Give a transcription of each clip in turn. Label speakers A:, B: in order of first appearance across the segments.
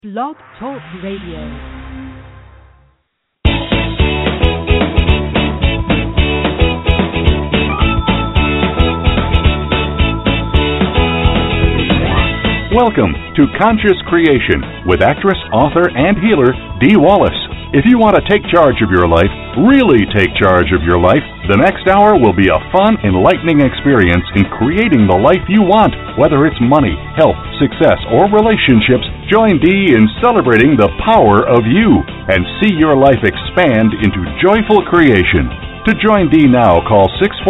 A: Blog Talk Radio.
B: Welcome to Conscious Creation with actress, author, and healer Dee Wallace. If you want to take charge of your life, really take charge of your life, the next hour will be a fun, enlightening experience in creating the life you want. Whether it's money, health, success, or relationships, join Dee in celebrating the power of you and see your life expand into joyful creation. To join Dee now, call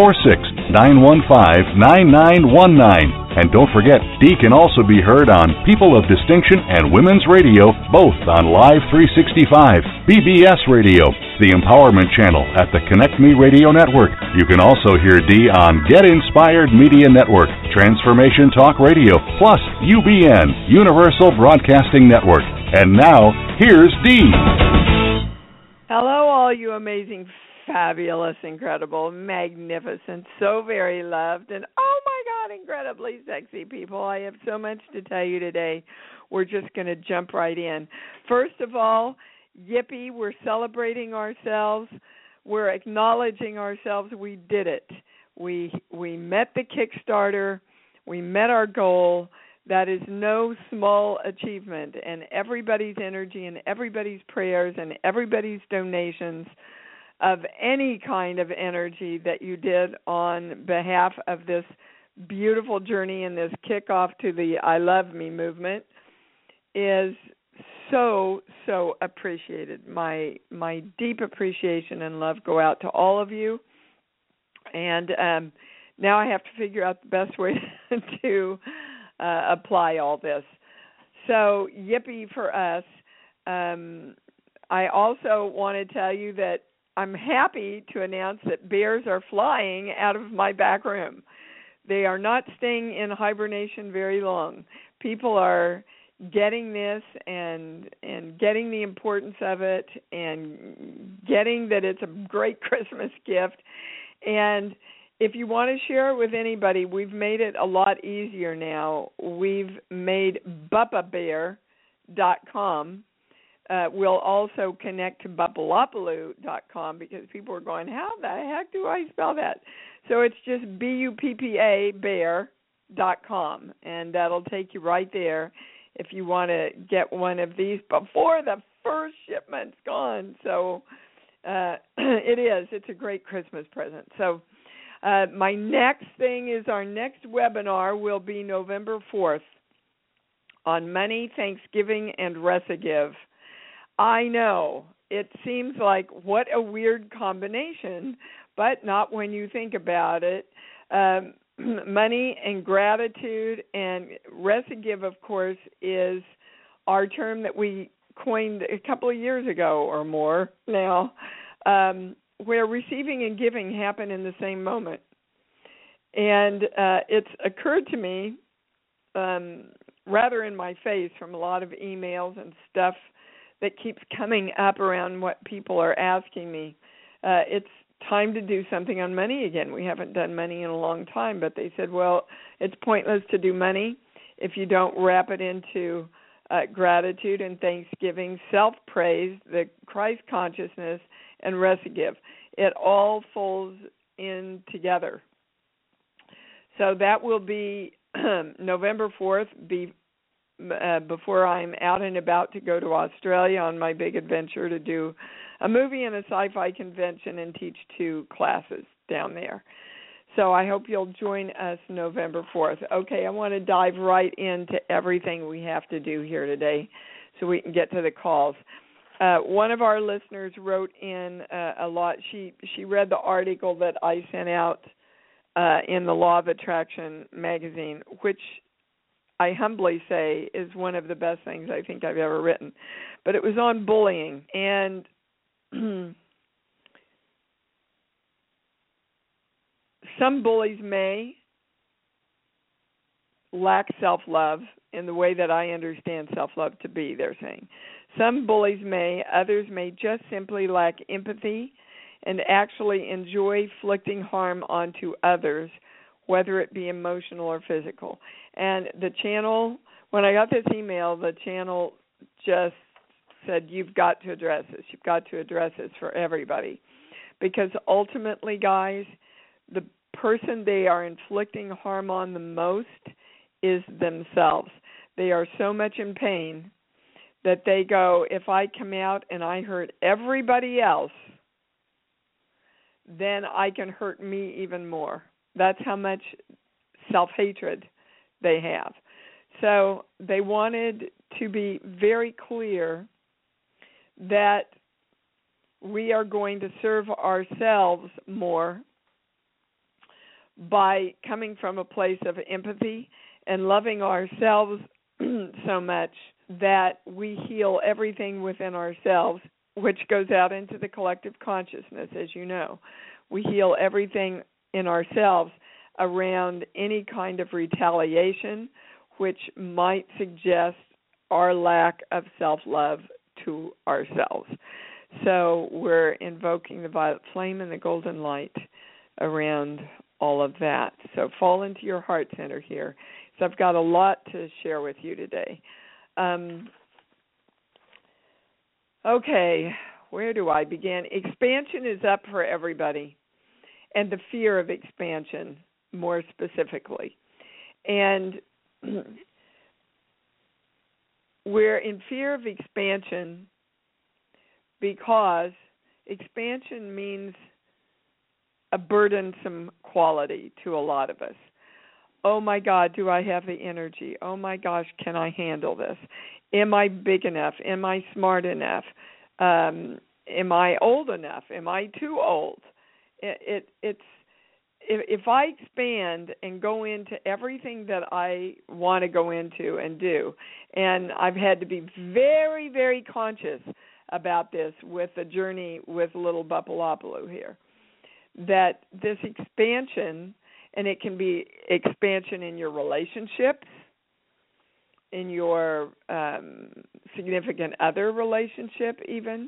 B: 646-915-9919. And don't forget, Dee can also be heard on People of Distinction and Women's Radio, both on Live 365, BBS Radio, the Empowerment Channel at the Connect Me Radio Network. You can also hear Dee on Get Inspired Media Network, Transformation Talk Radio, plus UBN, Universal Broadcasting Network. And now, here's Dee.
C: Hello, all you amazing, fabulous, incredible, magnificent, so very loved, and oh my God, incredibly sexy people. I have so much to tell you today. We're just going to jump right in. First of all, yippee, we're celebrating ourselves. We're acknowledging ourselves. We did it. We met the Kickstarter. We met our goal. That is no small achievement, and everybody's energy and everybody's prayers and everybody's donations of any kind of energy that you did on behalf of this beautiful journey and this kickoff to the I Love Me movement is so appreciated. My deep appreciation and love go out to all of you. And now I have to figure out the best way to apply all this. So yippee for us. I also want to tell you that I'm happy to announce that bears are flying out of my back room. They are not staying in hibernation very long. People are getting this and getting the importance of it and getting that it's a great Christmas gift. And if you want to share it with anybody, we've made it a lot easier now. We've made buppabear.com. We'll also connect to buppalopaloo.com because people are going, how the heck do I spell that? So it's just BUPPA bear.com, and that'll take you right there if you want to get one of these before the first shipment's gone. So it's a great Christmas present. So my next thing is our next webinar will be November 4th on money, Thanksgiving, and Recigive. I know, it seems like what a weird combination, but not when you think about it. Money and gratitude, and Recigive, of course, is our term that we coined a couple of years ago or more now, where receiving and giving happen in the same moment. And it's occurred to me, rather in my face from a lot of emails and stuff that keeps coming up around what people are asking me. It's time to do something on money again. We haven't done money in a long time, but they said, well, it's pointless to do money if you don't wrap it into gratitude and thanksgiving, self-praise, the Christ consciousness, and Recigive. It all folds in together. So that will be November 4th, before I'm out and about to go to Australia on my big adventure to do a movie and a sci-fi convention and teach 2 classes down there. So I hope you'll join us November 4th. Okay, I want to dive right into everything we have to do here today so we can get to the calls. One of our listeners wrote in a lot. She read the article that I sent out in the Law of Attraction magazine, which I humbly say is one of the best things I think I've ever written. But it was on bullying, and some bullies may lack self-love in the way that I understand self-love to be, they're saying. Some bullies may, others may just simply lack empathy and actually enjoy inflicting harm onto others, whether it be emotional or physical. And the channel, when I got this email, the channel just said, you've got to address this. You've got to address this for everybody. Because ultimately, guys, the person they are inflicting harm on the most is themselves. They are so much in pain that they go, if I come out and I hurt everybody else, then I can hurt me even more. That's how much self-hatred they have. So they wanted to be very clear that we are going to serve ourselves more by coming from a place of empathy and loving ourselves so much that we heal everything within ourselves, which goes out into the collective consciousness, as you know. We heal everything in ourselves around any kind of retaliation, which might suggest our lack of self-love to ourselves. So we're invoking the violet flame and the golden light around all of that. So fall into your heart center here. So I've got a lot to share with you today. Okay, where do I begin? Expansion is up for everybody, and the fear of expansion more specifically. And we're in fear of expansion because expansion means a burdensome quality to a lot of us. Oh my God, do I have the energy? Oh my gosh, can I handle this? Am I big enough? Am I smart enough? Am I old enough? Am I too old? If I expand and go into everything that I want to go into and do, and I've had to be very, very conscious about this with the journey with little Bupalopoulou here, that this expansion, and it can be expansion in your relationships, in your significant other relationship even.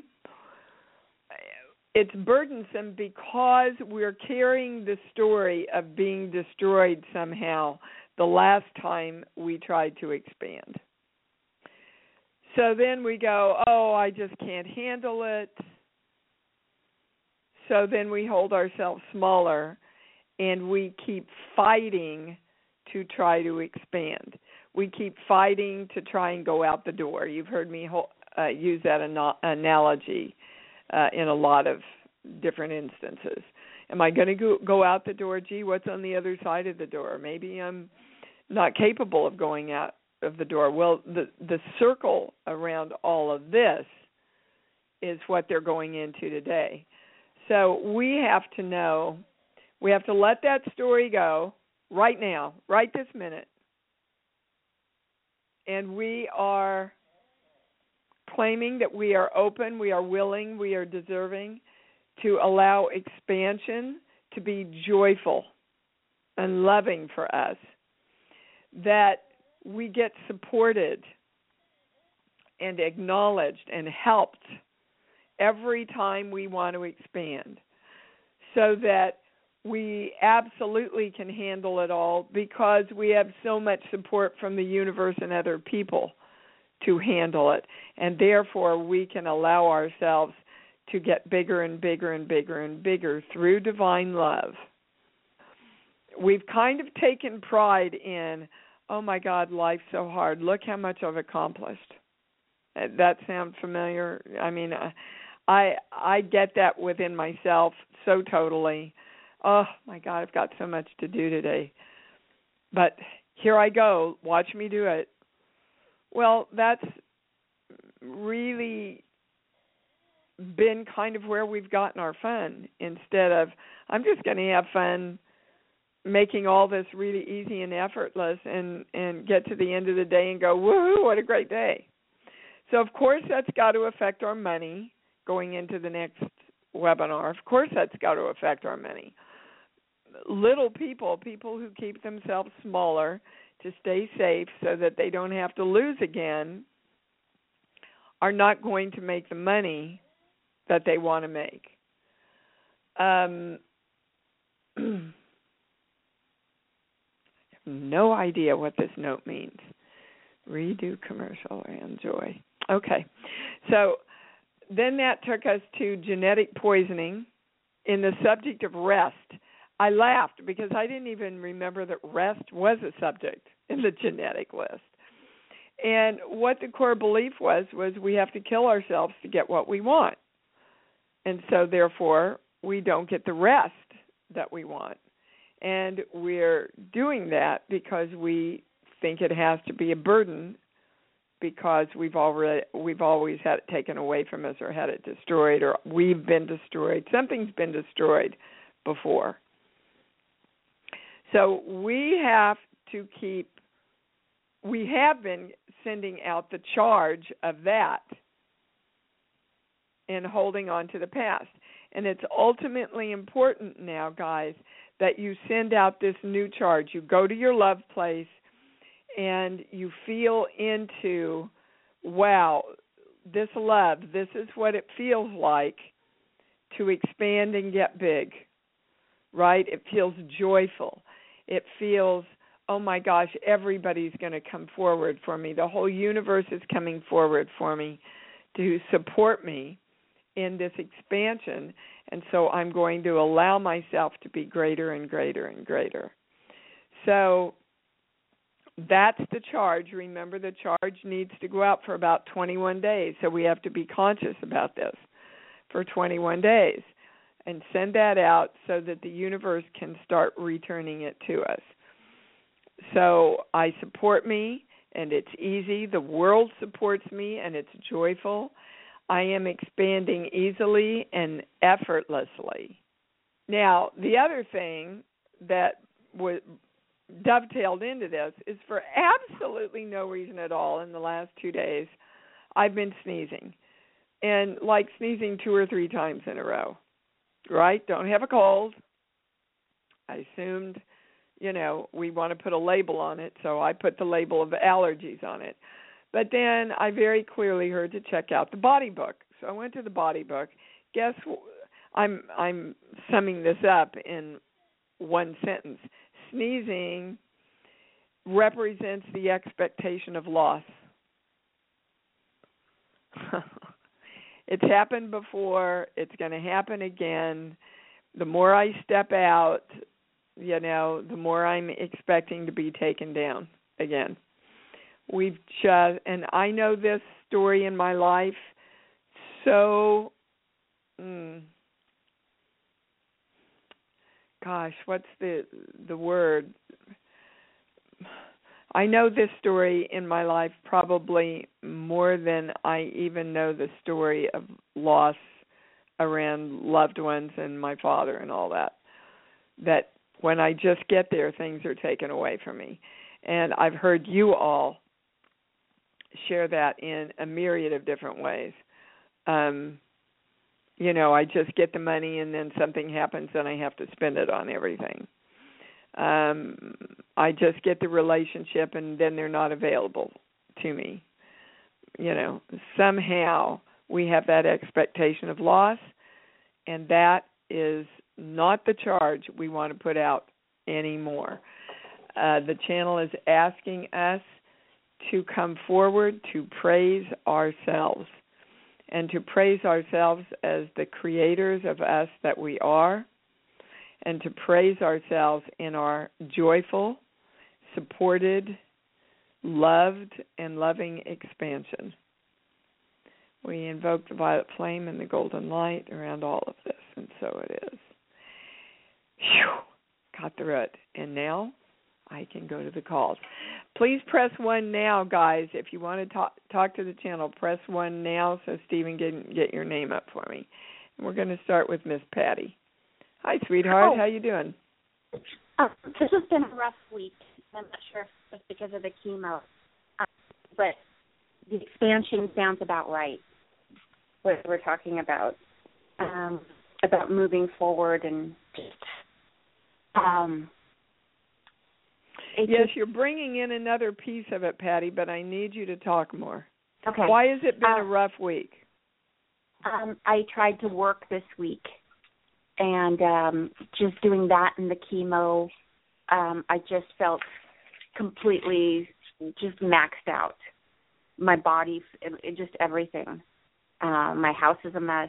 C: It's burdensome because we're carrying the story of being destroyed somehow the last time we tried to expand. So then we go, oh, I just can't handle it. So then we hold ourselves smaller and we keep fighting to try to expand. We keep fighting to try and go out the door. You've heard me use that analogy in a lot of different instances. Am I going to go out the door? Gee, what's on the other side of the door? Maybe I'm not capable of going out of the door. Well, the circle around all of this is what they're going into today. So we have to know, we have to let that story go right now, right this minute. And we are claiming that we are open, we are willing, we are deserving to allow expansion to be joyful and loving for us, that we get supported and acknowledged and helped every time we want to expand, so that we absolutely can handle it all because we have so much support from the universe and other people to handle it. And therefore, we can allow ourselves to get bigger and bigger and bigger and bigger through divine love. We've kind of taken pride in, oh my God, life's so hard. Look how much I've accomplished. That sound familiar? I mean, I get that within myself so totally. Oh, my God, I've got so much to do today. But here I go. Watch me do it. Well, that's really been kind of where we've gotten our fun, instead of, I'm just going to have fun making all this really easy and effortless and get to the end of the day and go, woohoo, what a great day. So, of course, that's got to affect our money going into the next webinar. Of course, that's got to affect our money. Little people who keep themselves smaller to stay safe so that they don't have to lose again, are not going to make the money that they want to make. I have no idea what this note means. Redo commercial and joy. Okay. So then that took us to genetic poisoning. In the subject of rest, I laughed because I didn't even remember that rest was a subject in the genetic list. And what the core belief was we have to kill ourselves to get what we want. And so, therefore, we don't get the rest that we want. And we're doing that because we think it has to be a burden because we've always had it taken away from us or had it destroyed or we've been destroyed. Something's been destroyed before. So we have been sending out the charge of that and holding on to the past. And it's ultimately important now, guys, that you send out this new charge. You go to your love place and you feel into, wow, this love, this is what it feels like to expand and get big, right? It feels joyful. It feels, oh my gosh, everybody's going to come forward for me. The whole universe is coming forward for me to support me in this expansion, and so I'm going to allow myself to be greater and greater and greater. So that's the charge. Remember, the charge needs to go out for about 21 days, so we have to be conscious about this for 21 days and send that out so that the universe can start returning it to us. So I support me, and it's easy. The world supports me, and it's joyful. I am expanding easily and effortlessly. Now, the other thing that was dovetailed into this is for absolutely no reason at all in the last 2 days, I've been sneezing, and like sneezing 2 or 3 times in a row, right? Don't have a cold. I assumed, we want to put a label on it, so I put the label of allergies on it. But then I very clearly heard to check out the body book. So I went to the body book. Guess I'm summing this up in one sentence. Sneezing represents the expectation of loss. It's happened before. It's going to happen again. The more I step out, the more I'm expecting to be taken down again. And I know this story in my life, so, what's the word? I know this story in my life probably more than I even know the story of loss around loved ones and my father and all that. That when I just get there, things are taken away from me. And I've heard you all share that in a myriad of different ways. I just get the money and then something happens and I have to spend it on everything. I just get the relationship and then they're not available to me. Somehow we have that expectation of loss, and that is not the charge we want to put out anymore. The channel is asking us to come forward to praise ourselves and to praise ourselves as the creators of us that we are, and to praise ourselves in our joyful, supported, loved, and loving expansion. We invoke the violet flame and the golden light around all of this, and so it is. Phew, got through it. And now I can go to the calls. Please press 1 now, guys. If you want to talk to the channel, press 1 now so Stephen can get your name up for me. And we're going to start with Miss Patty. Hi, sweetheart. How you doing?
D: This has been a rough week. I'm not sure if it's because of the chemo, but the expansion sounds about right. What we're talking about moving forward and just.
C: Yes, you're bringing in another piece of it, Patty, but I need you to talk more.
D: Okay.
C: Why has it been a rough week?
D: I tried to work this week, and just doing that and the chemo, I just felt completely just maxed out. my body, just everything. My house is a mess.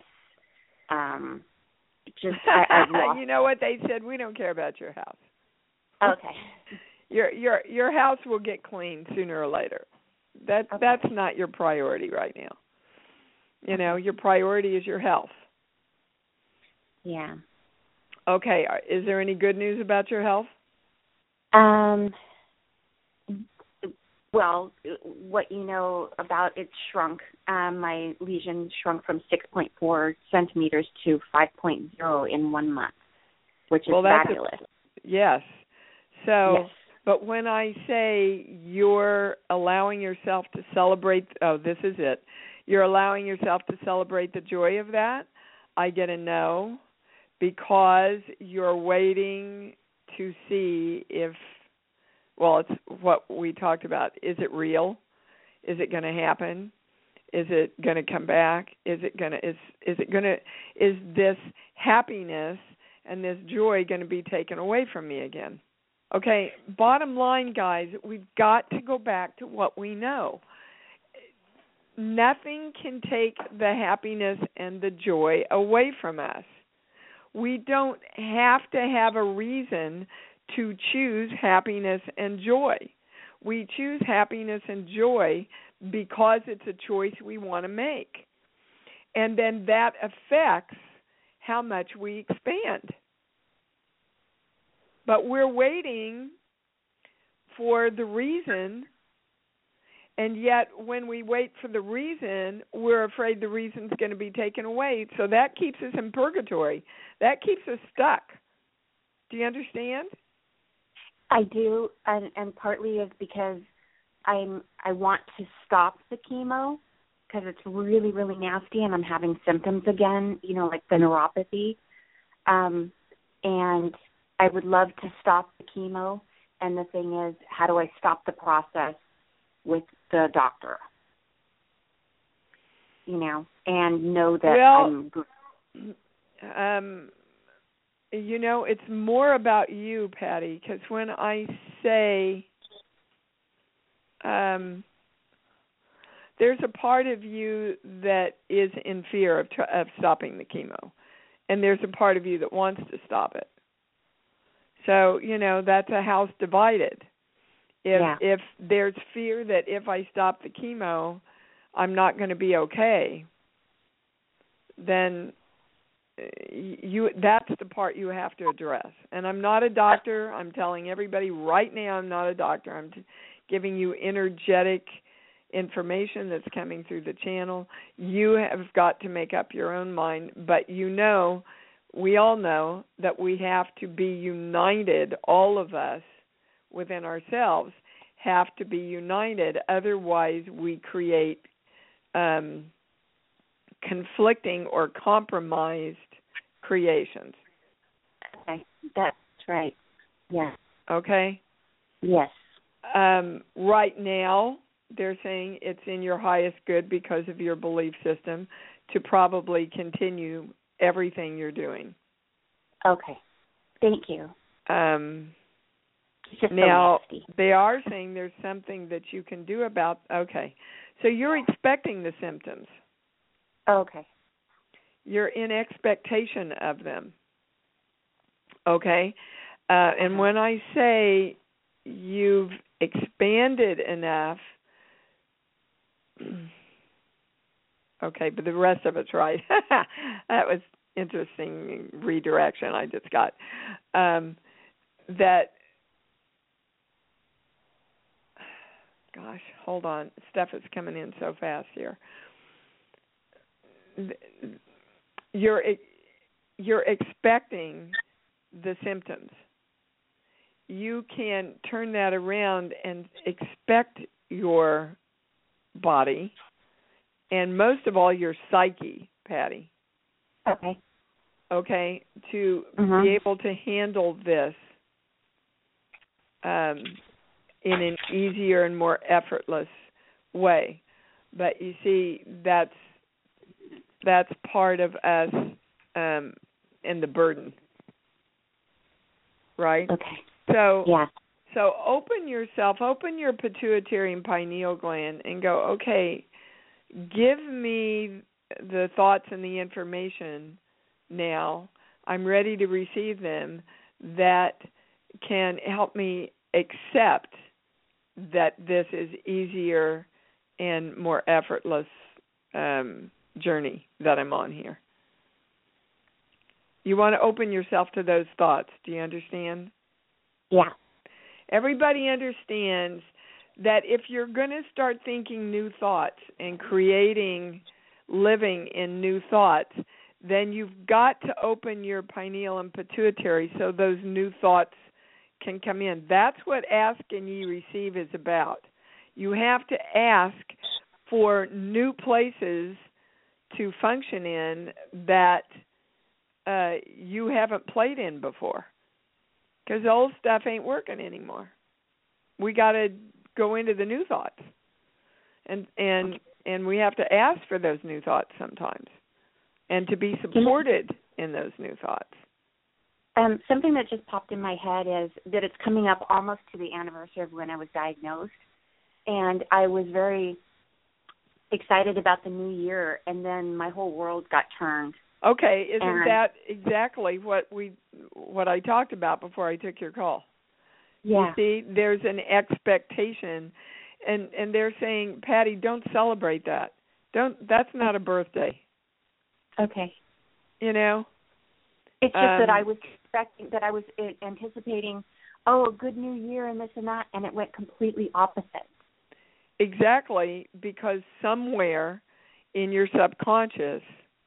D: I've lost.
C: You know what they said? We don't care about your house.
D: Okay.
C: Your house will get cleaned sooner or later. That's not your priority right now. You know, your priority is your health.
D: Yeah.
C: Okay. Is there any good news about your health?
D: Well, what you know about it shrunk. My lesion shrunk from 6.4 centimeters to 5.0 in 1 month, which is fabulous.
C: Yes. So,
D: yes.
C: But when I say you're allowing yourself to celebrate, this is it. You're allowing yourself to celebrate the joy of that, I get a no, because you're waiting to see if, well, it's what we talked about. Is it real? Is it going to happen? Is it going to come back? Is this happiness and this joy going to be taken away from me again? Okay, bottom line, guys, we've got to go back to what we know. Nothing can take the happiness and the joy away from us. We don't have to have a reason to choose happiness and joy. We choose happiness and joy because it's a choice we want to make. And then that affects how much we expand. But we're waiting for the reason, and yet when we wait for the reason, we're afraid the reason's going to be taken away. So that keeps us in purgatory. That keeps us stuck. Do you understand?
D: I do, and partly is because I want to stop the chemo because it's really, really nasty, and I'm having symptoms again, you know, like the neuropathy. And I would love to stop the chemo, and the thing is, how do I stop the process with the doctor? You know, and know that
C: you know, it's more about you, Patty, because when I say there's a part of you that is in fear of stopping the chemo, and there's a part of you that wants to stop it. So, you know, that's a house divided. If there's fear that if I stop the chemo, I'm not going to be okay, then that's the part you have to address. And I'm not a doctor. I'm telling everybody right now I'm not a doctor. I'm giving you energetic information that's coming through the channel. You have got to make up your own mind, but you know, we all know that we have to be united, all of us within ourselves have to be united. Otherwise, we create conflicting or compromised creations.
D: Okay, that's right. Yeah.
C: Okay?
D: Yes.
C: Right now, they're saying it's in your highest good because of your belief system to probably continue everything you're doing.
D: Okay. Thank you.
C: Now, they are saying there's something that you can do about, okay. So you're expecting the symptoms.
D: Okay.
C: You're in expectation of them. Okay? And when I say you've expanded enough, okay, but the rest of it's right. That was interesting redirection I just got. That, gosh, hold on. Stuff is coming in so fast here. You're expecting the symptoms. You can turn that around and expect your body, and most of all your psyche, Patty.
D: Okay.
C: Okay, to be able to handle this in an easier and more effortless way. But you see, that's part of us and the burden, right?
D: Okay.
C: So,
D: yeah.
C: So open yourself, open your pituitary and pineal gland and go, okay, give me the thoughts and the information now. I'm ready to receive them that can help me accept that this is easier and more effortless journey that I'm on here. You want to open yourself to those thoughts. Do you understand?
D: Yeah.
C: Everybody understands that if you're going to start thinking new thoughts and creating living in new thoughts, then you've got to open your pineal and pituitary so those new thoughts can come in. That's what ask and ye receive is about. You have to ask for new places to function in that you haven't played in before, because the old stuff ain't working anymore. We got to go into the new thoughts, and we have to ask for those new thoughts sometimes, and to be supported in those new thoughts.
D: Something that just popped in my head is that it's coming up almost to the anniversary of when I was diagnosed, and I was very excited about the new year, and then my whole world got turned.
C: Okay, isn't that exactly what I talked about before I took your call?
D: Yeah.
C: You see, there's an expectation, and they're saying, Patty, don't celebrate that. That's not a birthday.
D: Okay.
C: You know?
D: It's just that I was expecting, that I was anticipating, a good new year and this and that, and it went completely opposite.
C: Exactly, because somewhere in your subconscious,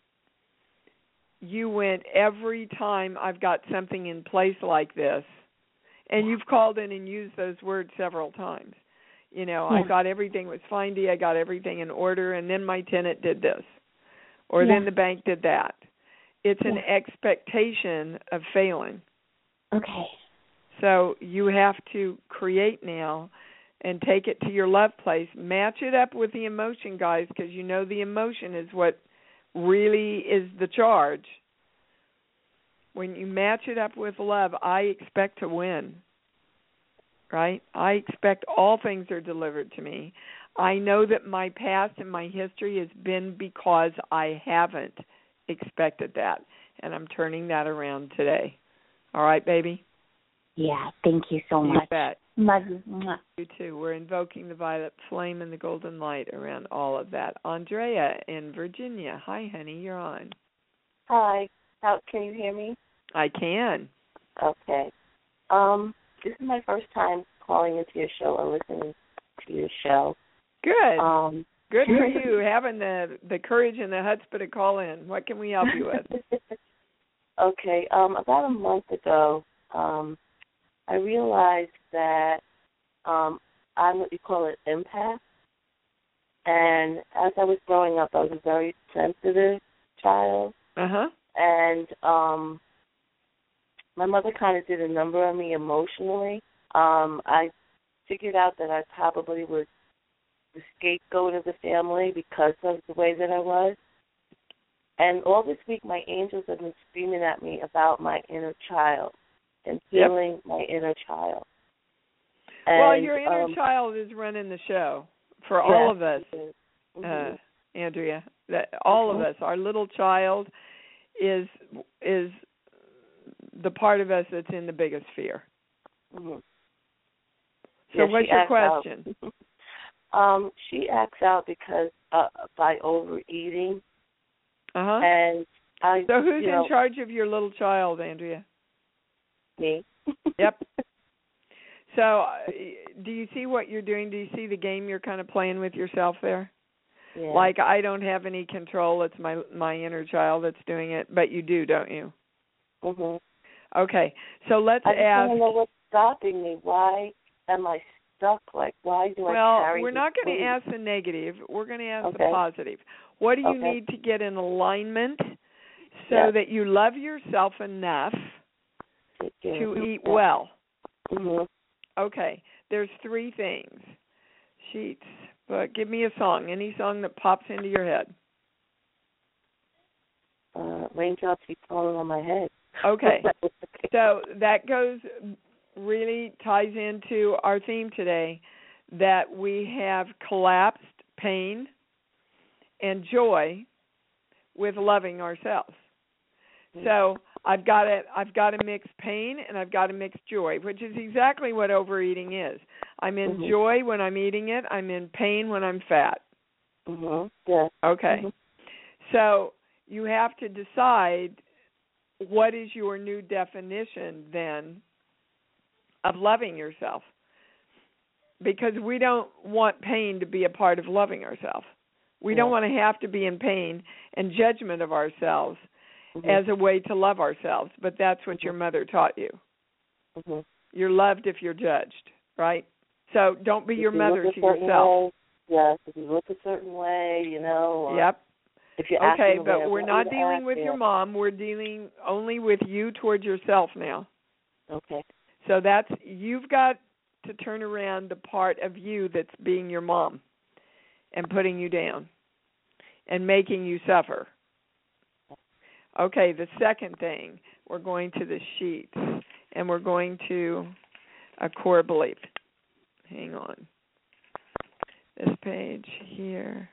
C: you went, every time I've got something in place like this, and you've called in and used those words several times. You know, I thought everything was fine, I got everything in order, and then my tenant did this, or then the bank did that. It's an expectation of failing.
D: Okay.
C: So you have to create now and take it to your love place. Match it up with the emotion, guys, because you know the emotion is what really is the charge. When you match it up with love, I expect to win, right? I expect all things are delivered to me. I know that my past and my history has been because I haven't expected that, and I'm turning that around today. All right, baby?
D: Yeah, thank you so much.
C: You bet.
D: Love you.
C: You too. We're invoking the violet flame and the golden light around all of that. Andrea in Virginia. Hi, honey. You're on.
E: Hi. Can you hear me?
C: I can.
E: Okay. This is my first time calling into your show or listening to your show.
C: Good. Good for you, having the courage and the chutzpah to call in. What can we help you with?
E: Okay. About a month ago, I realized that I'm what you call an empath. And as I was growing up, I was a very sensitive child.
C: Uh-huh.
E: And my mother kind of did a number on me emotionally. I figured out that I probably was the scapegoat of the family because of the way that I was. And all this week, my angels have been screaming at me about my inner child and healing my inner child. And,
C: well, your inner child is running the show for all of us, Andrea. That all of us, our little child is the part of us that's in the biggest fear.
E: Mm-hmm.
C: So what's your question?
E: She acts out because by overeating.
C: Uh-huh.
E: And
C: so who's in charge of your little child, Andrea?
E: Me.
C: Yep. So do you see what you're doing? Do you see the game you're kind of playing with yourself there?
E: Yeah.
C: Like, I don't have any control. It's my inner child that's doing it. But you do, don't you?
E: Mm-hmm.
C: Okay. So let's ask.
E: I just want to know what's stopping me. Why am I stuck? Like, why do I carry
C: we're not going to ask the negative. We're going to ask the positive. What do you need to get in alignment so that you love yourself enough to eat well?
E: Mm-hmm.
C: Okay. There's three things. Sheets. But give me a song. Any song that pops into your head.
E: Raindrops keep falling on my head.
C: Okay. So that goes really ties into our theme today, that we have collapsed pain and joy with loving ourselves. So I've got to mix pain and I've got to mix joy, which is exactly what overeating is. I'm in joy when I'm eating it. I'm in pain when I'm fat.
E: Yeah.
C: Okay. So you have to decide what is your new definition then of loving yourself, because we don't want pain to be a part of loving ourselves. We don't want to have to be in pain and judgment of ourselves as a way to love ourselves, but that's what your mother taught you. You're loved if you're judged, right? So don't be your mother to yourself.
E: Yes, if you look a certain way,
C: Yep.
E: If you're
C: okay, but we're not dealing with your mom. We're dealing only with you towards yourself now.
E: Okay.
C: So you've got to turn around the part of you that's being your mom and putting you down and making you suffer. Okay, the second thing, we're going to the sheets, and we're going to a core belief. Hang on. This page here.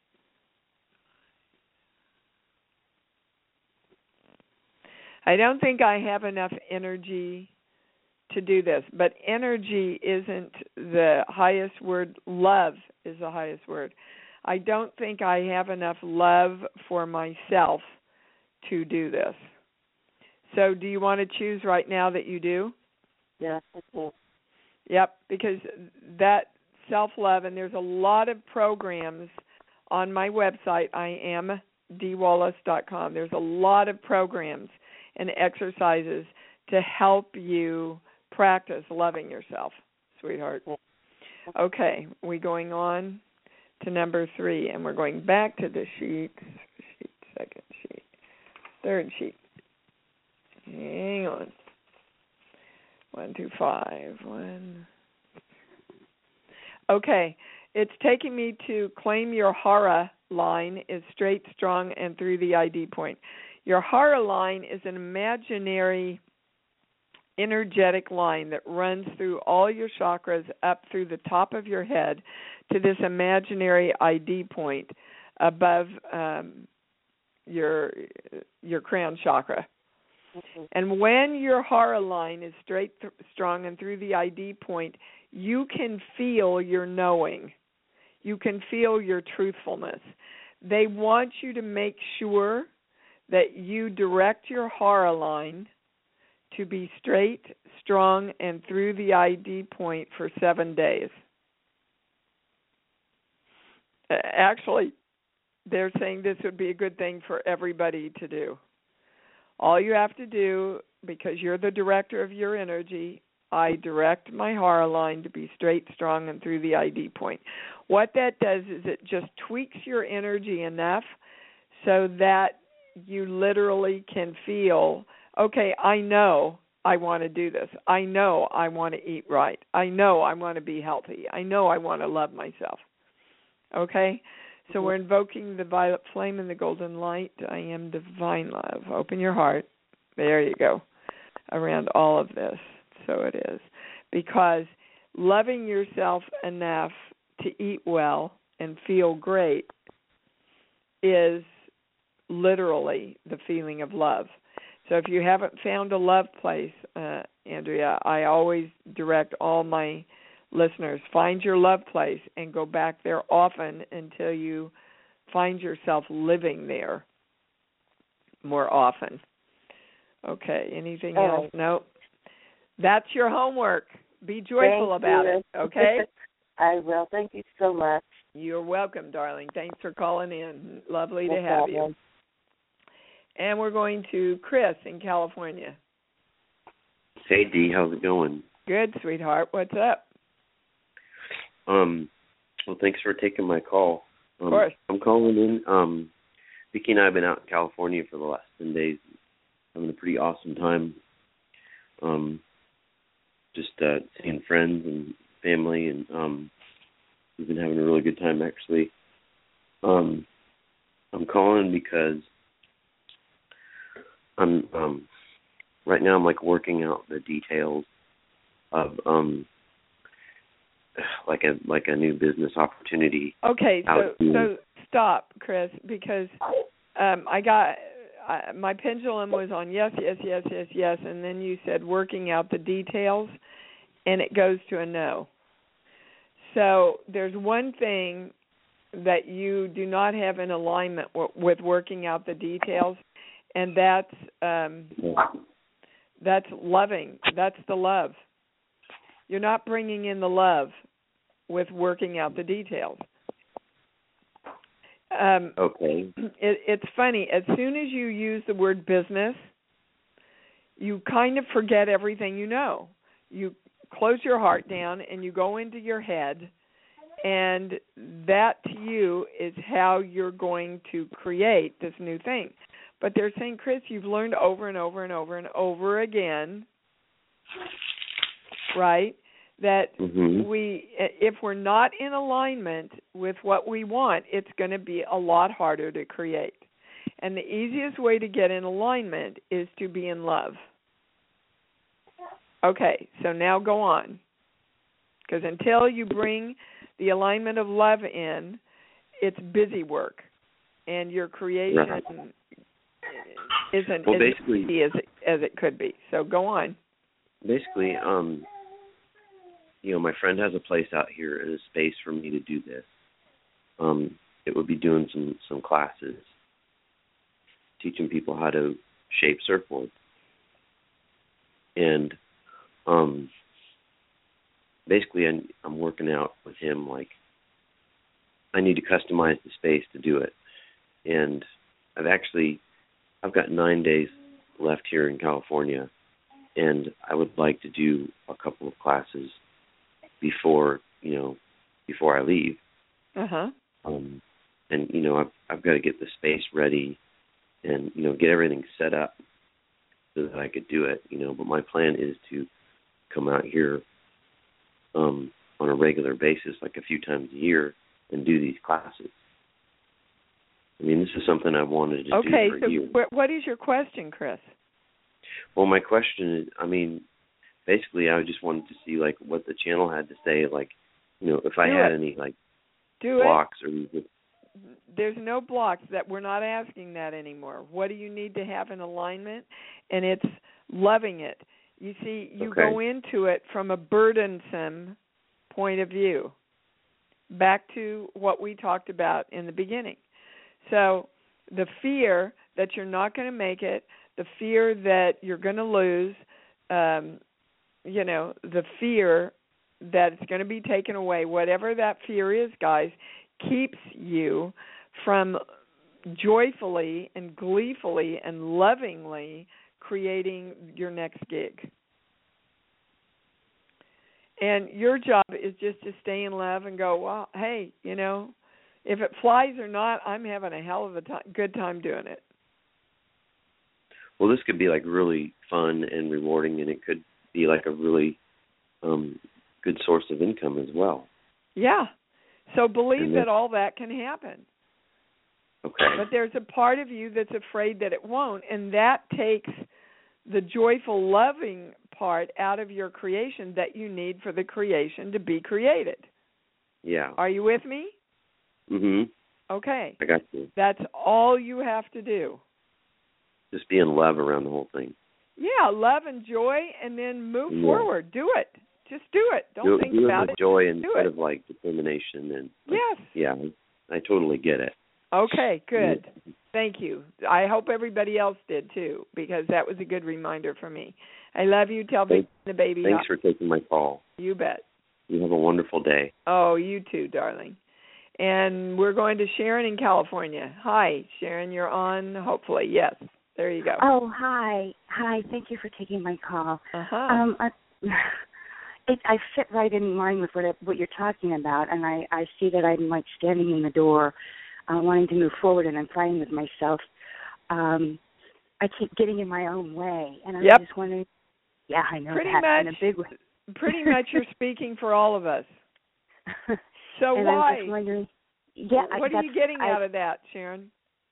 C: I don't think I have enough energy to do this, but energy isn't the highest word. Love is the highest word. I don't think I have enough love for myself to do this. So do you want to choose right now that you do?
E: Yeah, I do.
C: Yep, because that self-love, and there's a lot of programs on my website, iamdwallace.com. There's a lot of programs and exercises to help you practice loving yourself, sweetheart. Okay, we're going on to number 3, and we're going back to the second sheet, third sheet. Hang on. 1, 2, 5. 1. Okay, it's taking me to claim your hara line is straight, strong, and through the ID point. Your hara line is an imaginary energetic line that runs through all your chakras up through the top of your head to this imaginary ID point above your crown chakra. And when your hara line is straight, strong, and through the ID point, you can feel your knowing. You can feel your truthfulness. They want you to make sure that you direct your hara line to be straight, strong, and through the ID point for 7 days. Actually, they're saying this would be a good thing for everybody to do. All you have to do, because you're the director of your energy, I direct my hara line to be straight, strong, and through the ID point. What that does is it just tweaks your energy enough so that you literally can feel, okay, I know I want to do this. I know I want to eat right. I know I want to be healthy. I know I want to love myself. Okay? So we're invoking the violet flame and the golden light. I am divine love. Open your heart. There you go. Around all of this. So it is. Because loving yourself enough to eat well and feel great is literally the feeling of love. So if you haven't found a love place, Andrea, I always direct all my listeners, find your love place and go back there often until you find yourself living there more often. Okay, anything else? No. That's your homework. Be joyful about it, okay?
E: I will. Thank you so much.
C: You're welcome, darling. Thanks for calling in. Lovely to have you. And we're going to Chris in California.
F: Hey, Dee, how's it going?
C: Good, sweetheart. What's up?
F: Well, thanks for taking my call.
C: Of course.
F: I'm calling in. Vicki and I have been out in California for the last 10 days, having a pretty awesome time. Just seeing friends and family, and we've been having a really good time, actually. I'm calling because I'm right now I'm like working out the details of like a new business opportunity.
C: Okay, so stop, Chris, because I got my pendulum was on yes, and then you said working out the details, and it goes to a no. So there's one thing that you do not have in alignment with working out the details, and that's loving. That's the love. You're not bringing in the love with working out the details.
F: Okay.
C: It's funny. As soon as you use the word business, you kind of forget everything you know. You close your heart down and you go into your head, and that to you is how you're going to create this new thing. But they're saying, Chris, you've learned over and over and over and over again, right, that if we're not in alignment with what we want, it's going to be a lot harder to create. And the easiest way to get in alignment is to be in love. Okay, so now go on. Because until you bring the alignment of love in, it's busy work. And your creation isn't as easy as it could be. So go on.
F: Basically, my friend has a place out here and a space for me to do this. It would be doing some classes, teaching people how to shape surfboards. And basically I'm working out with him, like, I need to customize the space to do it. And I've got 9 days left here in California, and I would like to do a couple of classes before I leave.
C: Uh-huh.
F: And I've got to get the space ready and get everything set up so that I could do it. But my plan is to come out here on a regular basis, like a few times a year, and do these classes. I mean, this is something I've wanted to do for years.
C: Okay, so what is your question, Chris?
F: Well, my question is, basically I just wanted to see, like, what the channel had to say, like, if I had any, like, blocks or anything.
C: There's no blocks. That we're not asking that anymore. What do you need to have in alignment? And it's loving it. You see, you go into it from a burdensome point of view. Back to what we talked about in the beginning. So the fear that you're not going to make it, the fear that you're going to lose, the fear that it's going to be taken away, whatever that fear is, guys, keeps you from joyfully and gleefully and lovingly creating your next gig. And your job is just to stay in love and go, well, hey, if it flies or not, I'm having a hell of a good time doing it.
F: Well, this could be like really fun and rewarding, and it could be like a really good source of income as well.
C: Yeah. So believe that all that can happen.
F: Okay.
C: But there's a part of you that's afraid that it won't, and that takes the joyful, loving part out of your creation that you need for the creation to be created.
F: Yeah.
C: Are you with me?
F: Mm-hmm.
C: Okay.
F: I got you.
C: That's all you have to do.
F: Just be in love around the whole thing.
C: Yeah, love and joy, and then move forward. Do it. Just do it. Don't think about it.
F: Joy instead of like determination. And
C: yes.
F: Yeah, I totally get it.
C: Okay, good. Thank you. I hope everybody else did too, because that was a good reminder for me. I love you. Tell the baby.
F: Thanks for taking my call.
C: You bet.
F: You have a wonderful day.
C: Oh, you too, darling. And we're going to Sharon in California. Hi, Sharon, you're on, hopefully. Yes, there you go.
D: Oh, hi. Hi, thank you for taking my call.
C: Uh-huh.
D: I fit right in line with what you're talking about, and I see that I'm like standing in the door wanting to move forward, and I'm fighting with myself. I keep getting in my own way, and I'm just wondering, I know in a big way.
C: Pretty much you're speaking for all of us. So
D: and
C: why?
D: I'm just wondering,
C: what are you getting out of that, Sharon?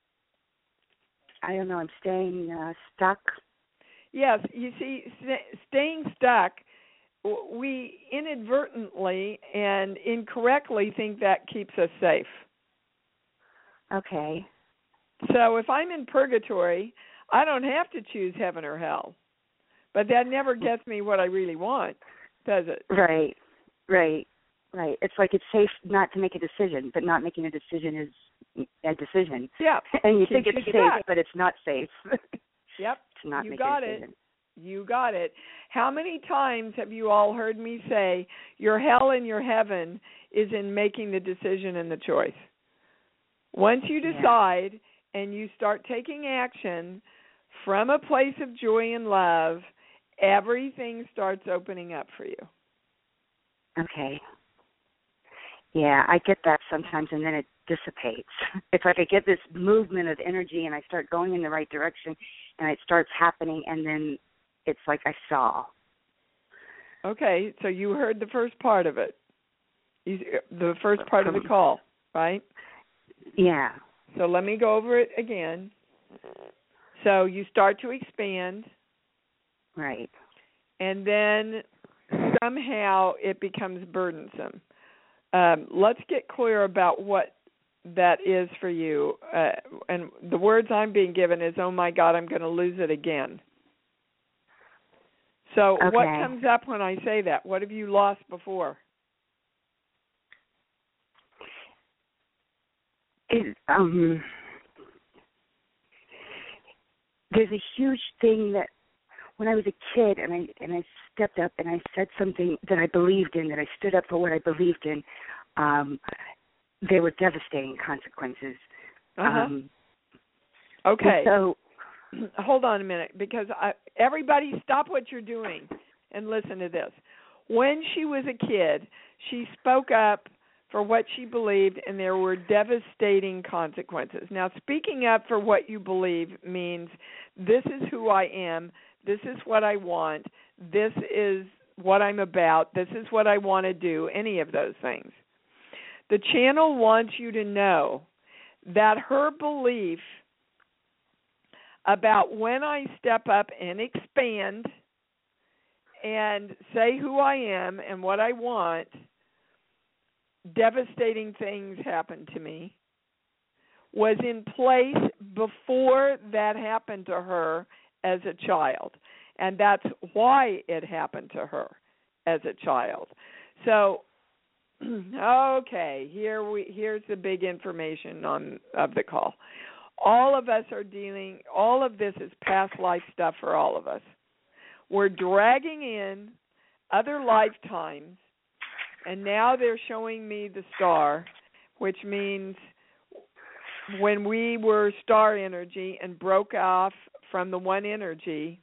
D: I don't know. I'm staying stuck.
C: Yes, you see, staying stuck we inadvertently and incorrectly think that keeps us safe.
D: Okay.
C: So if I'm in purgatory, I don't have to choose heaven or hell. But that never gets me what I really want, does it?
D: Right. It's like it's safe not to make a decision, but not making a decision is a decision.
C: Yeah.
D: And you think it's safe,
C: back.
D: but it's not safe.
C: Yep.
D: To not
C: You
D: make
C: got
D: a decision.
C: it. You got it. How many times have you all heard me say your hell and your heaven is in making the decision and the choice? Once you decide and you start taking action from a place of joy and love, everything starts opening up for you.
D: Okay. Yeah, I get that sometimes, and then it dissipates. It's like I get this movement of energy, and I start going in the right direction, and it starts happening, and then it's like I saw.
C: Okay, so you heard the first part of it, the first part of the call, right?
D: Yeah.
C: So let me go over it again. So you start to expand.
D: Right.
C: And then somehow it becomes burdensome. Let's get clear about what that is for you. And the words I'm being given is, oh, my God, I'm going to lose it again. So what comes up when I say that? What have you lost before?
D: There's a huge thing that when I was a kid and I stepped up and I said something that I believed in, that I stood up for what I believed in, there were devastating consequences.
C: Okay.
D: So,
C: hold on a minute, because everybody stop what you're doing and listen to this. When she was a kid, she spoke up for what she believed, and there were devastating consequences. Now, speaking up for what you believe means this is who I am, this is what I want, this is what I'm about, this is what I want to do, any of those things. The channel wants you to know that her belief about when I step up and expand and say who I am and what I want, devastating things happen to me, was in place before that happened to her as a child. And that's why it happened to her as a child. So, okay, here's the big information of the call. All of us are all of this is past life stuff for all of us. We're dragging in other lifetimes, and now they're showing me the star, which means when we were star energy and broke off from the one energy,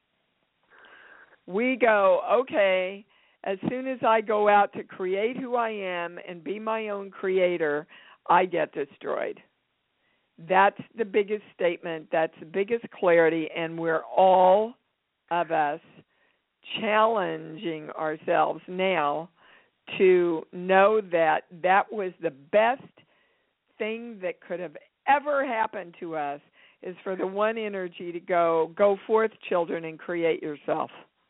C: we go, okay, as soon as I go out to create who I am and be my own creator, I get destroyed. That's the biggest statement. That's the biggest clarity, and we're all of us challenging ourselves now to know that that was the best thing that could have ever happened to us, is for the one energy to go forth, children, and create yourself.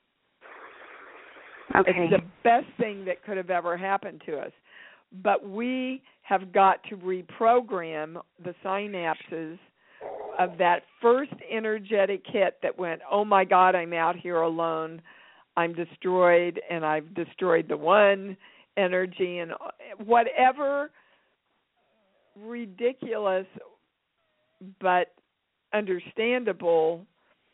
D: Okay.
C: It's the best thing that could have ever happened to us. But we have got to reprogram the synapses of that first energetic hit that went, oh, my God, I'm out here alone. I'm destroyed, and I've destroyed the one energy. And whatever ridiculous but understandable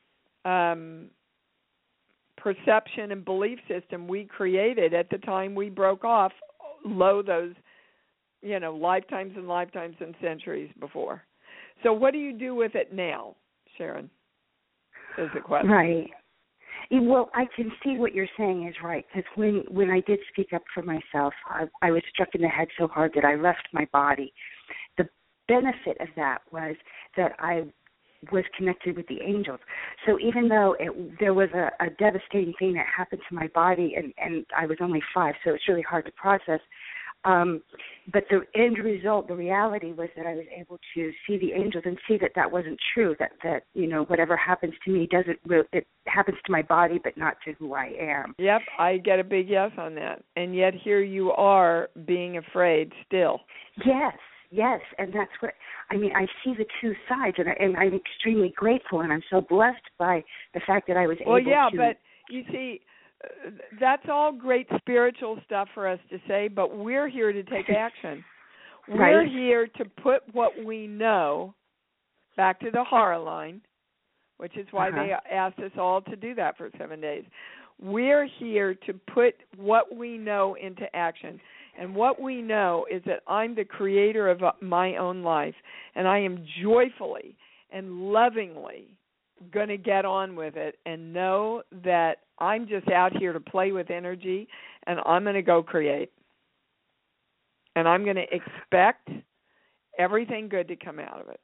C: perception and belief system we created at the time we broke off those, lifetimes and lifetimes and centuries before. So what do you do with it now, Sharon, is the question.
D: Right. Well, I can see what you're saying is right, because when I did speak up for myself, I was struck in the head so hard that I left my body. The benefit of that was that I was connected with the angels. So even though there was a devastating thing that happened to my body, and I was only 5, so it's really hard to process,
G: But the end result, the reality was that I was able to see the angels and see that that wasn't true, that whatever happens to me it happens to my body but not to who I am.
C: Yep, I get a big yes on that. And yet here you are being afraid still.
G: Yes, and that's what, I see the two sides, and I'm extremely grateful, and I'm so blessed by the fact that I was able to.
C: Well, yeah, but you see, that's all great spiritual stuff for us to say, but we're here to take action. We're here to put what we know back to the horror line, which is why they asked us all to do that for 7 days. We're here to put what we know into action. And what we know is that I'm the creator of my own life, and I am joyfully and lovingly going to get on with it and know that I'm just out here to play with energy, and I'm going to go create. And I'm going to expect everything good to come out of it.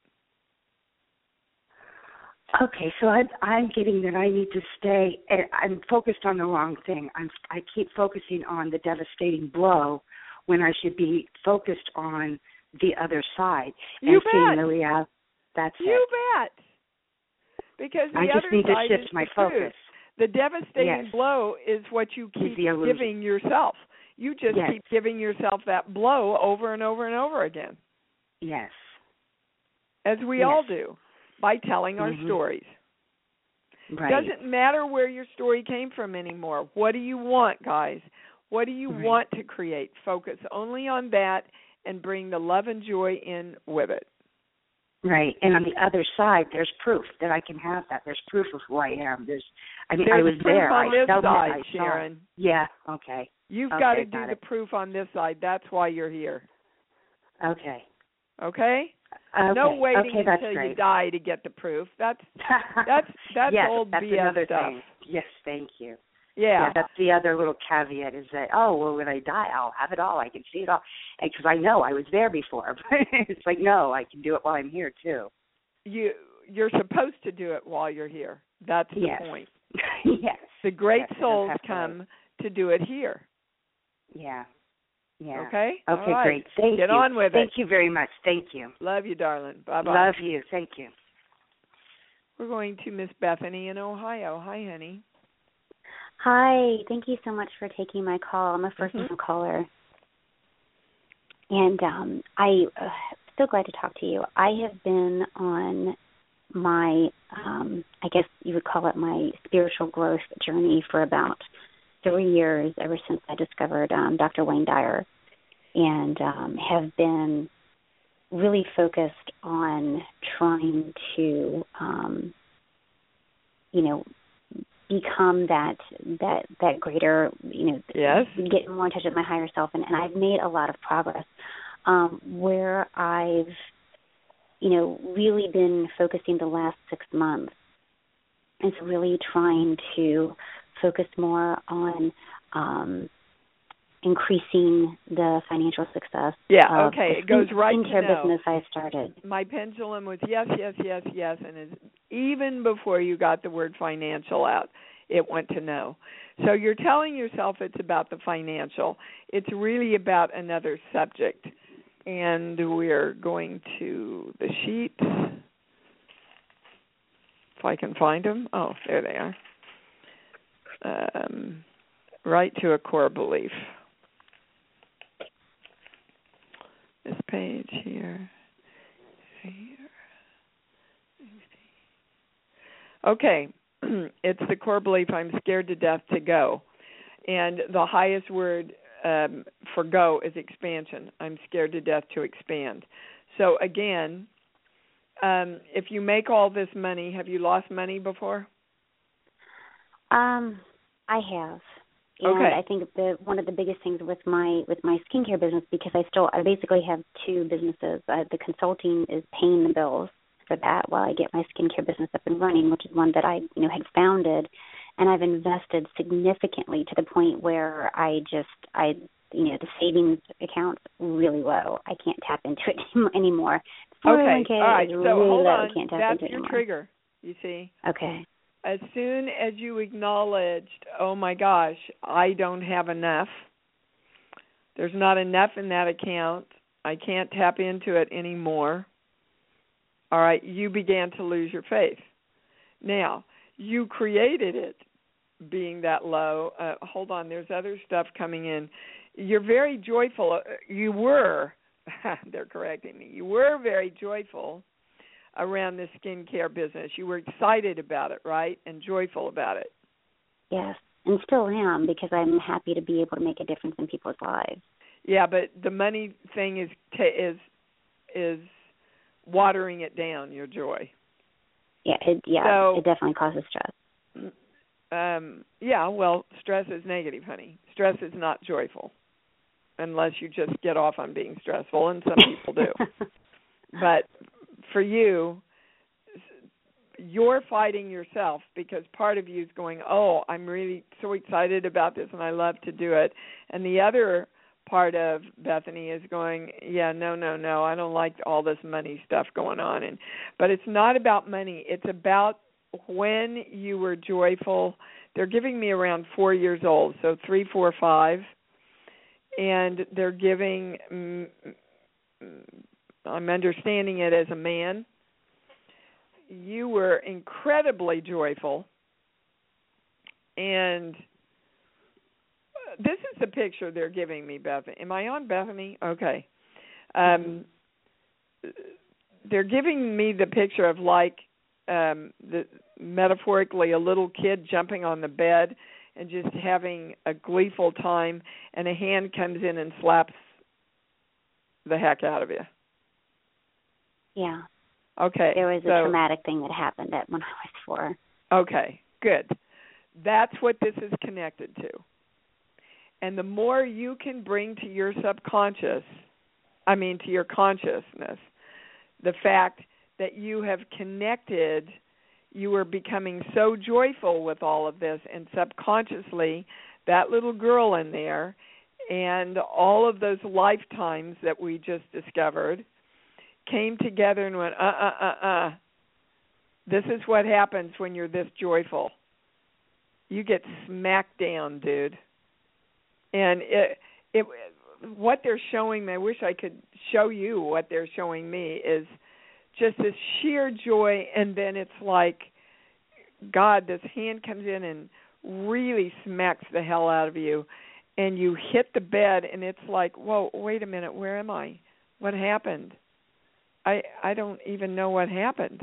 G: Okay, so I'm getting that I need to stay. I'm focused on the wrong thing. I keep focusing on the devastating blow when I should be focused on the other side and seeing the reality. That's it.
C: You bet. Because the
G: I just
C: other
G: need to
C: side
G: shift
C: is
G: my
C: the
G: focus.
C: truth. The devastating blow is what you keep giving yourself. You just keep giving yourself that blow over and over and over again.
G: Yes.
C: As we all do, by telling our stories.
G: Right.
C: Doesn't matter where your story came from anymore. What do you want, guys? What do you want to create? Focus only on that and bring the love and joy in with it.
G: Right. And on the other side, there's proof that I can have that. There's proof of who I am. I was
C: proof
G: there.
C: on this side,
G: I
C: Sharon.
G: Yeah, okay.
C: You've got to do the proof on this side. That's why you're here.
G: Okay.
C: Okay? No waiting until you die to get the proof. That's
G: yes,
C: old
G: that's
C: BS
G: another
C: stuff.
G: thing. Yes, thank you.
C: Yeah,
G: that's the other little caveat is that, when I die, I'll have it all. I can see it all. Because I know I was there before. It's like, no, I can do it while I'm here, too.
C: You're supposed to do it while you're here. That's the point.
G: Yes.
C: The great souls come to do it here.
G: Yeah. Yeah.
C: Okay?
G: Okay,
C: all right.
G: Great. Thank you.
C: Get on with it.
G: Thank you very much. Thank you.
C: Love you, darling. Bye-bye.
G: Love you. Thank you.
C: We're going to Miss Bethany in Ohio. Hi, honey.
H: Hi. Thank you so much for taking my call. I'm a first-time caller. And I'm so glad to talk to you. I have been on my, I guess you would call it my spiritual growth journey for about 3 years, ever since I discovered Dr. Wayne Dyer, and have been really focused on trying to, become that greater, get more in touch with my higher self, and I've made a lot of progress. Where I've, really been focusing the last 6 months is really trying to focus more on increasing the financial success.
C: Yeah, okay. It goes right to
H: skincare business I started.
C: My pendulum was yes, and even before you got the word financial out, it went to no. So you're telling yourself it's about the financial. It's really about another subject. And we're going to the sheets. If I can find them. Oh, there they are. Right to a core belief. This page here. Okay, it's the core belief, I'm scared to death to go. And the highest word for go is expansion. I'm scared to death to expand. So again, if you make all this money, have you lost money before?
H: I have. And I think one of the biggest things with my skincare business, because I basically have two businesses. The consulting is paying the bills for that while I get my skincare business up and running, which is one that I had founded, and I've invested significantly to the point where the savings account's really low. I can't tap into it anymore.
C: Okay, all right. So hold on.
H: That's
C: your trigger. You see.
H: Okay.
C: As soon as you acknowledged, oh my gosh, I don't have enough, There's not enough in that account. I can't tap into it anymore. All right, you began to lose your faith. Now, you created it being that low. Hold on, there's other stuff coming in. You're very joyful. You were, they're correcting me, you were very joyful around the skincare business. You were excited about it, right, and joyful about it.
H: Yes, and still am, because I'm happy to be able to make a difference in people's lives.
C: Yeah, but the money thing is watering it down, your joy.
H: Yeah, it definitely causes stress.
C: Yeah, well, stress is negative, honey. Stress is not joyful, unless you just get off on being stressful, and some people do. But for you, you're fighting yourself, because part of you is going, oh, I'm really so excited about this and I love to do it. And the other part of Bethany is going, yeah, no, I don't like all this money stuff going on. But it's not about money. It's about when you were joyful. They're giving me around 4 years old, so 3, 4, 5. And they're giving, I'm understanding it as a man. You were incredibly joyful. And this is the picture they're giving me, Bethany. Am I on, Bethany? Okay. They're giving me the picture of metaphorically a little kid jumping on the bed and just having a gleeful time, and a hand comes in and slaps the heck out of you.
H: Yeah.
C: Okay.
H: There was a traumatic thing that happened when I was 4.
C: Okay, good. That's what this is connected to. And the more you can bring to your to your consciousness, the fact that you have connected, you are becoming so joyful with all of this, and subconsciously, that little girl in there and all of those lifetimes that we just discovered came together and went, This is what happens when you're this joyful. You get smacked down, dude. And what they're showing me, I wish I could show you what they're showing me, is just this sheer joy, and then it's like, God, this hand comes in and really smacks the hell out of you, and you hit the bed, and it's like, whoa, wait a minute, where am I? What happened? I don't even know what happened.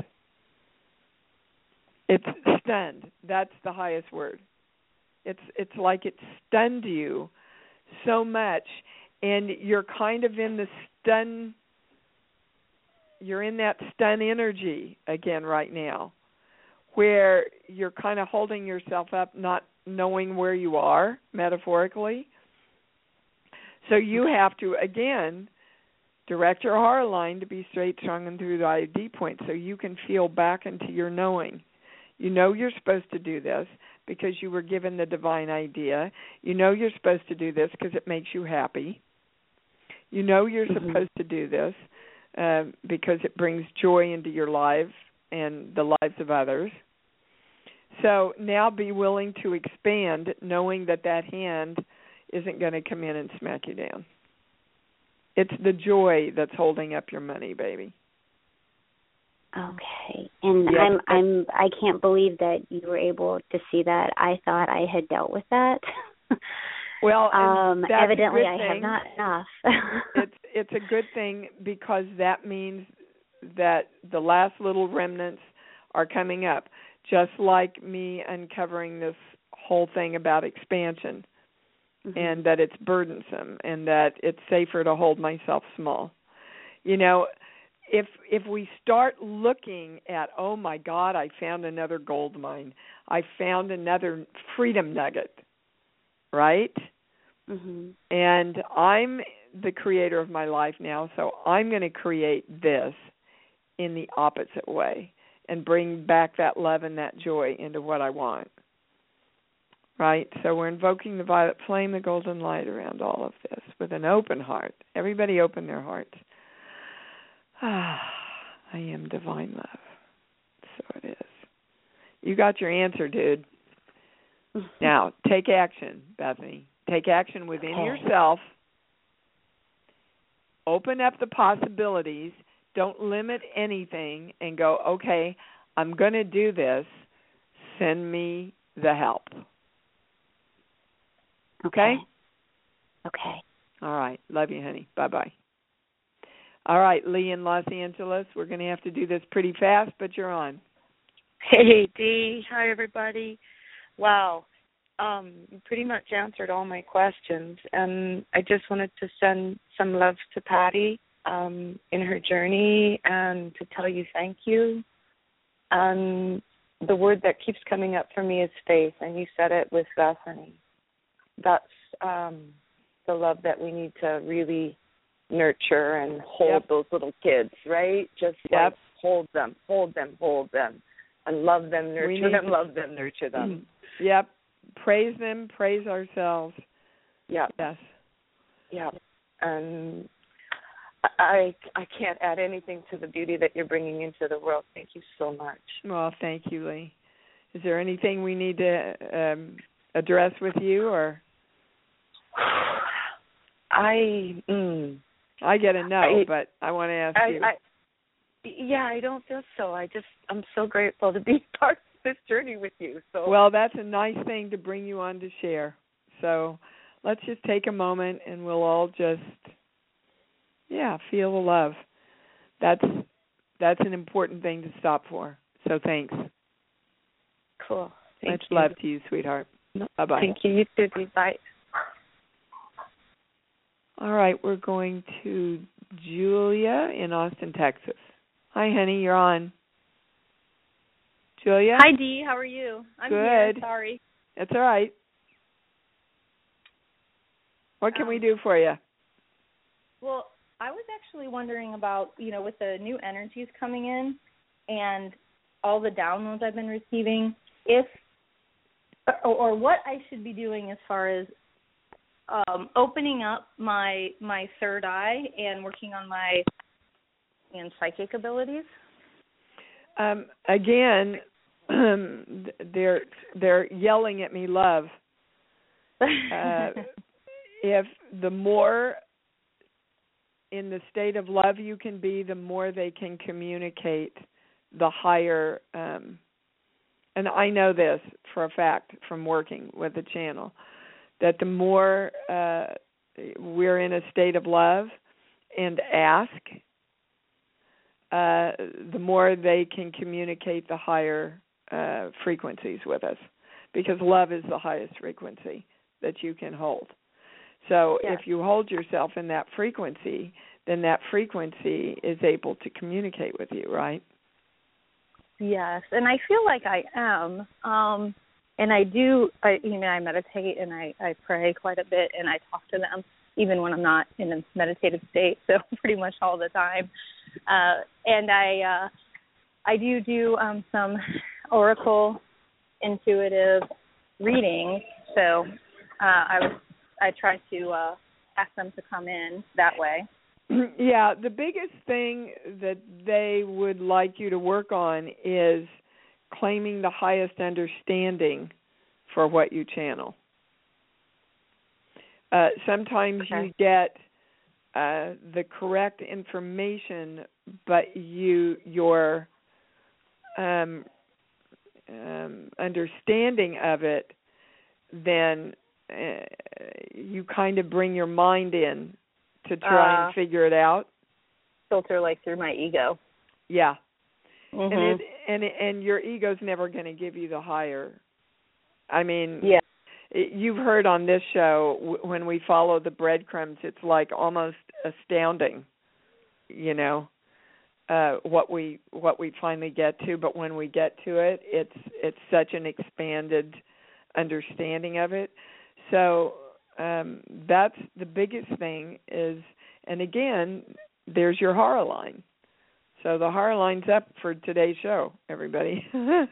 C: It's stunned. That's the highest word. It's like it stunned you so much, and you're kind of in the stun. You're in that stun energy again right now, where you're kind of holding yourself up, not knowing where you are, metaphorically. So you have to, again, direct your heart line to be straight, strong, and through the ID point, so you can feel back into your knowing. You know you're supposed to do this because you were given the divine idea. You know you're supposed to do this because it makes you happy. You know you're supposed to do this because it brings joy into your life and the lives of others. So now be willing to expand, knowing that hand isn't going to come in and smack you down. It's the joy that's holding up your money, baby.
H: Okay. And yes. I can't believe that you were able to see that. I thought I had dealt with that.
C: Well,
H: evidently I have not enough.
C: It's a good thing, because that means that the last little remnants are coming up, just like me uncovering this whole thing about expansion, and that it's burdensome and that it's safer to hold myself small. You know, if we start looking at, oh my God, I found another gold mine, I found another freedom nugget, right? And I'm the creator of my life now, so I'm going to create this in the opposite way and bring back that love and that joy into what I want. Right? So we're invoking the violet flame, the golden light around all of this with an open heart. Everybody open their hearts. I am divine love. So it is. You got your answer, dude. Now, take action, Bethany. Take action within yourself. open up the possibilities. Don't limit anything and go, okay, I'm going to do this. Send me the help. Okay?
H: Okay.
C: All right. Love you, honey. Bye-bye. All right, Lee in Los Angeles. We're going to have to do this pretty fast, but you're on.
I: Hey, Dee. Hi, everybody. Wow. You pretty much answered all my questions. And I just wanted to send some love to Patty in her journey and to tell you thank you. The word that keeps coming up for me is faith, and you said it with Bethany. That's the love that we need to really nurture and hold those little kids, right? Just like hold them, and love them, nurture them, love them, nurture them.
C: Yep. Praise them, praise ourselves.
I: Yeah.
C: Yes.
I: Yeah. And I can't add anything to the beauty that you're bringing into the world. Thank you so much.
C: Well, thank you, Lee. Is there anything we need to address with you, or?
I: I
C: get a no, but I want to ask you.
I: I don't feel so. I'm so grateful to be part of this journey with you. So.
C: Well, that's a nice thing to bring you on to share. So let's just take a moment and we'll all just, feel the love. That's an important thing to stop for. So thanks.
I: Cool.
C: Much love to you, sweetheart. Bye-bye.
I: Thank you. You too. Bye.
C: All right, we're going to Julia in Austin, Texas. Hi, honey, you're on. Julia?
J: Hi, Dee. How are you? I'm
C: Good.
J: Here. Sorry.
C: That's all right. What can we do for you?
J: Well, I was actually wondering about, with the new energies coming in and all the downloads I've been receiving, or what I should be doing as far as opening up my third eye and working on my psychic abilities.
C: Again, they're yelling at me, love. If the more in the state of love you can be, the more they can communicate the higher. And I know this for a fact from working with the channel, that the more we're in a state of love and ask, the more they can communicate the higher frequencies with us, because love is the highest frequency that you can hold. So if you hold yourself in that frequency, then that frequency is able to communicate with you, right?
J: Yes, and I feel like I am. And I do, I meditate and I pray quite a bit, and I talk to them even when I'm not in a meditative state, so pretty much all the time. And I do some oracle intuitive reading, so I try to ask them to come in that way.
C: Yeah, the biggest thing that they would like you to work on is claiming the highest understanding for what you channel. Sometimes you get the correct information, but your understanding of it, then you kind of bring your mind in to try and figure it out.
J: Filter like through my ego.
C: Yeah.
J: Mm-hmm.
C: And your ego's never going to give you the higher. I mean,
J: yeah.
C: You've heard on this show when we follow the breadcrumbs, it's like almost astounding, what we finally get to. But when we get to it, it's such an expanded understanding of it. So that's the biggest thing is, and again, there's your horror line. So the horror line's up for today's show, everybody.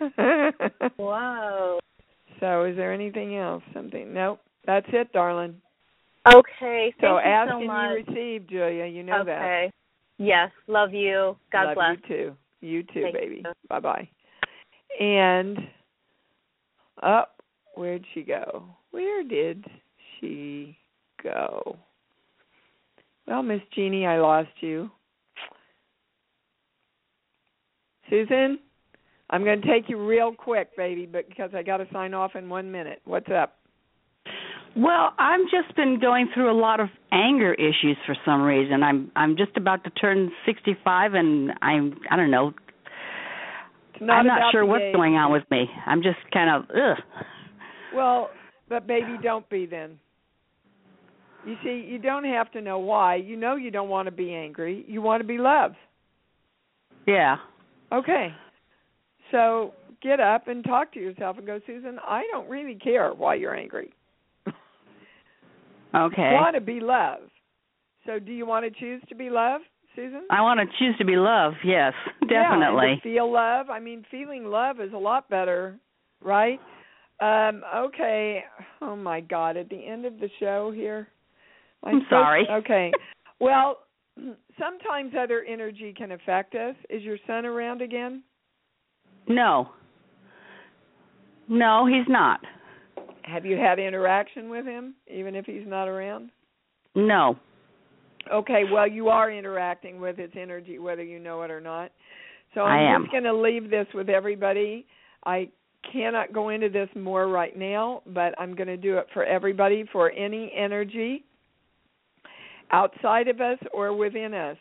J: Wow.
C: So is there anything else? Something? Nope. That's it, darling.
J: Okay. Thank
C: you
J: ask
C: so
J: and
C: much.
J: You
C: receive, Julia. You know that.
J: Okay. Yes. Love you. God bless.
C: Love you too. You too,
J: Thank
C: baby.
J: You.
C: Bye-bye. And where'd she go? Where did she go? Well, Miss Jeannie, I lost you. Susan, I'm going to take you real quick, baby, but because I got to sign off in 1 minute. What's up?
K: Well, I've just been going through a lot of anger issues for some reason. I'm just about to turn 65, and I don't know. I'm not sure what's going on with me. I'm just kind of
C: Well, but baby, don't be then. You see, you don't have to know why. You know you don't want to be angry. You want to be loved.
K: Yeah.
C: Okay. So get up and talk to yourself and go, Susan, I don't really care why you're angry.
K: Okay.
C: You want to be loved. So do you want to choose to be loved, Susan?
K: I want to choose to be loved, yes, definitely.
C: Yeah, and to feel love. I mean, feeling love is a lot better, right? Okay. Oh, my God. At the end of the show here.
K: I'm sorry.
C: Okay. Well, sometimes other energy can affect us. Is your son around again?
K: No. No, he's not.
C: Have you had interaction with him, even if he's not around?
K: No.
C: Okay, well, you are interacting with his energy, whether you know it or not. So
K: I am
C: just going to leave this with everybody. I cannot go into this more right now, but I'm going to do it for everybody, for any energy outside of us or within us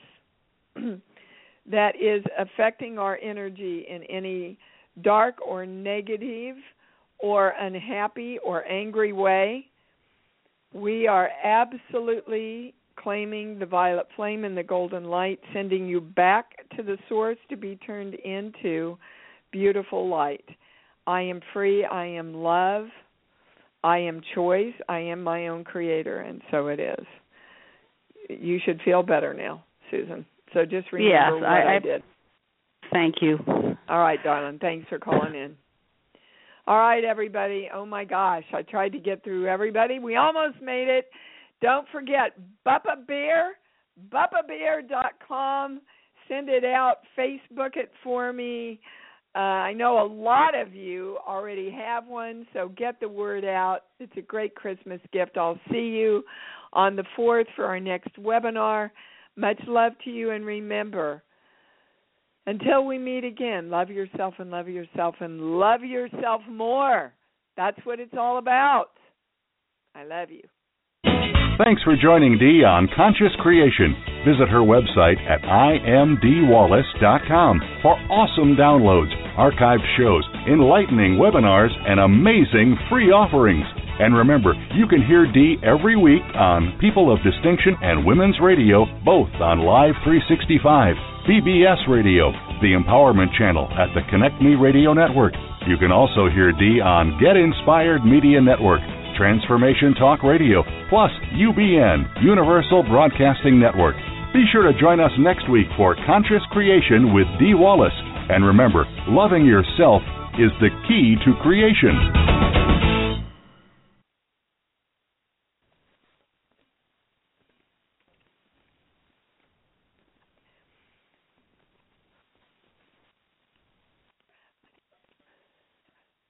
C: that is affecting our energy in any dark or negative or unhappy or angry way. We are absolutely claiming the violet flame and the golden light, sending you back to the source to be turned into beautiful light. I am free. I am love. I am choice. I am my own creator, and so it is. You should feel better now, Susan. So just remember what I did.
K: Thank you.
C: All right, darling. Thanks for calling in. All right, everybody. Oh, my gosh. I tried to get through everybody. We almost made it. Don't forget, Bubba Bear, BubbaBear.com. Send it out. Facebook it for me. I know a lot of you already have one, so get the word out. It's a great Christmas gift. I'll see you on the 4th for our next webinar. Much love to you, and remember, until we meet again, love yourself and love yourself and love yourself more. That's what it's all about. I love you.
B: Thanks for joining Dee on Conscious Creation. Visit her website at imdwallace.com for awesome downloads, archived shows, enlightening webinars, and amazing free offerings. And remember, you can hear Dee every week on People of Distinction and Women's Radio, both on Live 365, BBS Radio, the Empowerment Channel at the Connect Me Radio Network. You can also hear Dee on Get Inspired Media Network, Transformation Talk Radio, plus UBN, Universal Broadcasting Network. Be sure to join us next week for Conscious Creation with Dee Wallace. And remember, loving yourself is the key to creation.